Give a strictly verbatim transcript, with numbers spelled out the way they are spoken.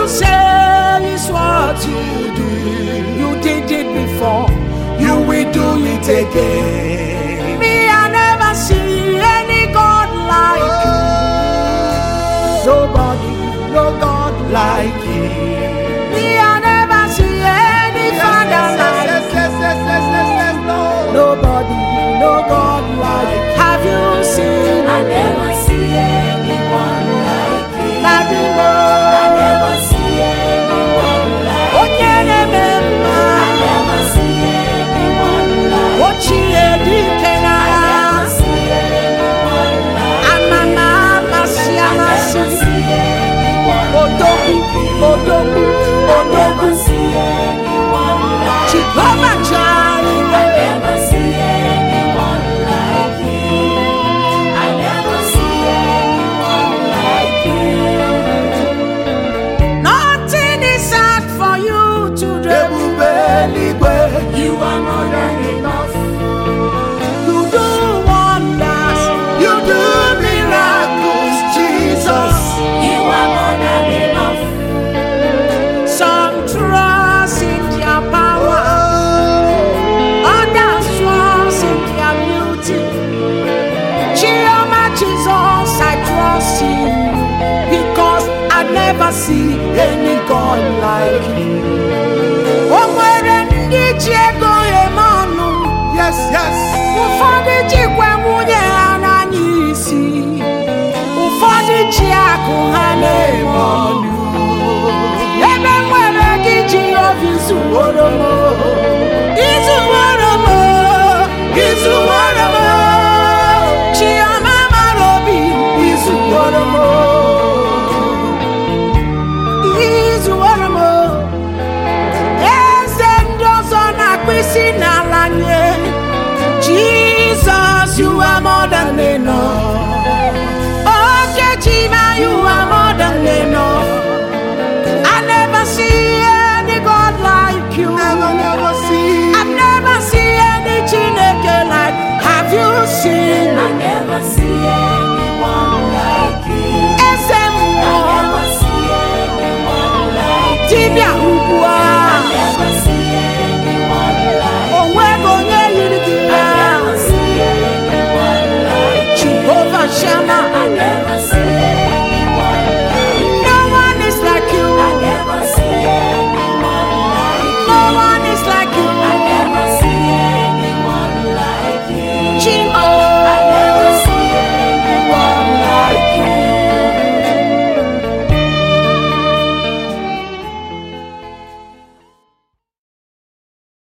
you say is what you do. You did it before, you will do it again. Me, I never see any God like you. Nobody, no God like you. Me, I never see any Father like you. Nobody, no God like you. Have you seen? I never see anyone like you. Nothing I more. never see anyone like you. Oh, yeah, yeah, yeah. I never see anyone like you. What she did, can I never I? see anyone like I'm a you. mama, see, I I'm a never see. see anyone Odogu, like you. Odogu, I never Odogu. see anyone like you. Jehovah I Jireh. never see anyone like you. I never see anyone like you. Nothing is hard for you to do. You are more than enough. You do wonders. You do miracles, Jesus. You are more than enough. Some trust in their power, others trust in their beauty. Jehovah Jesus, I trust in you because I never see any God like you. Oh, where did you go, Emmanuel? Yes, yes. Ụfọdụ jikwa nwunye ha n'anya isi, ụfọdụ ji akụ ha na-eme ọnụ. Ebe nwere gị Jehova izuworo m, izuworo m, izuworo m. Chioma mara obi, izuworo m, izuworo m. Eze ndị ọzọ na-akpụ isi n'ala nye. Jesus, you are more than enough. Oh, Kechima, you are more than enough. I never see any God like you. Never, never see. I've never seen any Chineke like. Have you seen? I never see anyone like you. I Esemwo, never see anyone like you. Tibia I Ugwa, never see anyone like you. Onwego onye yiri gị I ya. never see anyone like you. Jehovah Shammah, I never see anyone like you. no one is like you. I never see anyone like you. No one is like you. I never see anyone like you. Jehovah.